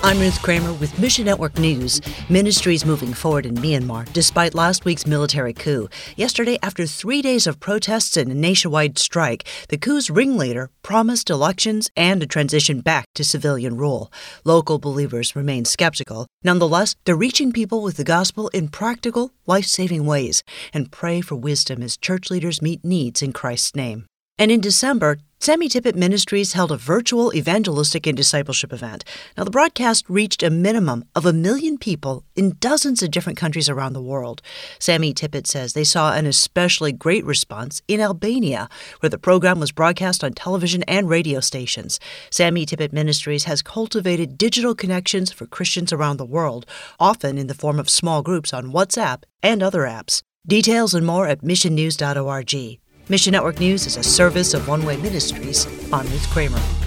I'm Ruth Kramer with Mission Network News. Ministries moving forward in Myanmar despite last week's military coup. Yesterday, after 3 days of protests and a nationwide strike, the coup's ringleader promised elections and a transition back to civilian rule. Local believers remain skeptical. Nonetheless, they're reaching people with the gospel in practical, life-saving ways and pray for wisdom as church leaders meet needs in Christ's name. And in December, Sammy Tippit Ministries held a virtual evangelistic and discipleship event. Now, the broadcast reached a minimum of 1 million people in dozens of different countries around the world. Sammy Tippit says they saw an especially great response in Albania, where the program was broadcast on television and radio stations. Sammy Tippit Ministries has cultivated digital connections for Christians around the world, often in the form of small groups on WhatsApp and other apps. Details and more at missionnews.org. Mission Network News is a service of One Way Ministries. I'm Ruth Kramer.